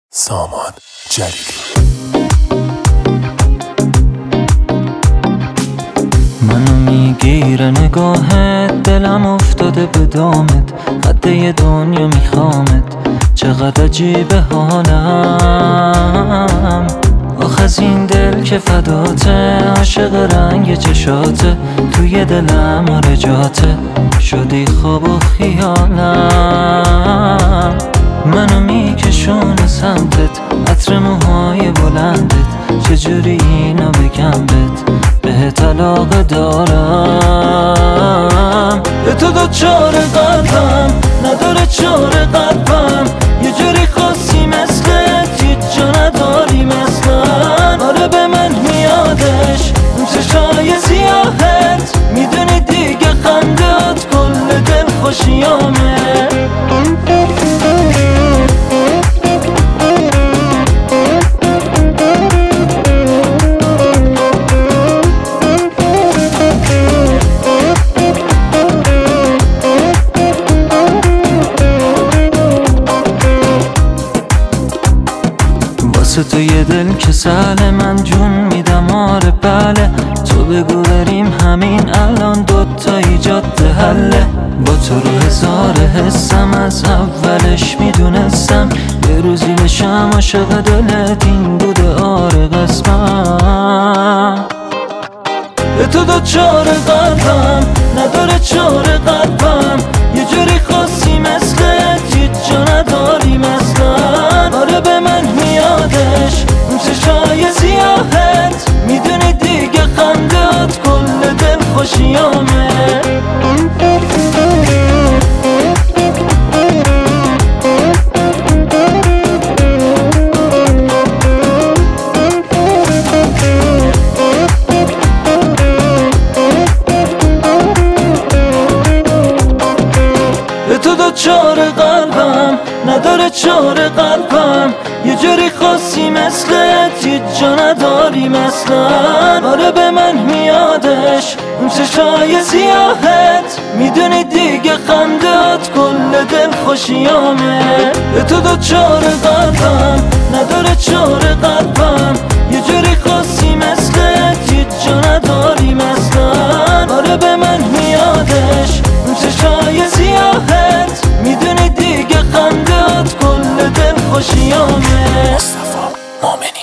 سامان جلیلی. منو میگیره نگاهت، دلم افتاده به دامت، قده دنیا میخوامت، چقدر عجیبه حالم. آخ از این دل که فداته، عاشق رنگ چشاته، توی دلم رجاته، شدی خواب و خیالم. منو میکشونه سمتت، عطر موهای بلندت، چجوری اینو بگم بهت علاقه دارم. به تو دوچار قلبم، نداره چار قلبم، یه جوری خاصی مثلت، هیچ جا نداری مثلن. آره به من میادش اون چشای سیاهت، میدونی دیگه خندهات کل دل خوشیامه. تو یه دل که سهله، من جون میدم آره بله. تو بگو بریم همین الان، دوتایی جاده حله. با تو رو هزار حسم، از اولش میدونستم یه روزی بشم عاشق دلت، این بوده آره قسمم. به تو دوچار قلبم، نداره چار قلبم، یه جوری خاصی مثلت، هیچ جا نداری مثلن. آره به من میادش اون چشای سیاهت، میدونی دیگه خندهات کل دل خوشیامه. به تو دوچار قلبم، نداره چار قلبم، یه جوری خاصی مثلت، هیچ جا نداری مثلن. آره به من میادش اون چشای سیاهت، میدونی دیگه خندهات کل دل خوشیامه. به تو دوچار قلبم، نداره چار قلبم، یه جوری خاصی مثلت، هیچ جا نداری مثلن. آره به من میادش اون چشای سیاهت، میدونی دیگه خندهات کل دل خوشیامه. مصطفی مؤمنی.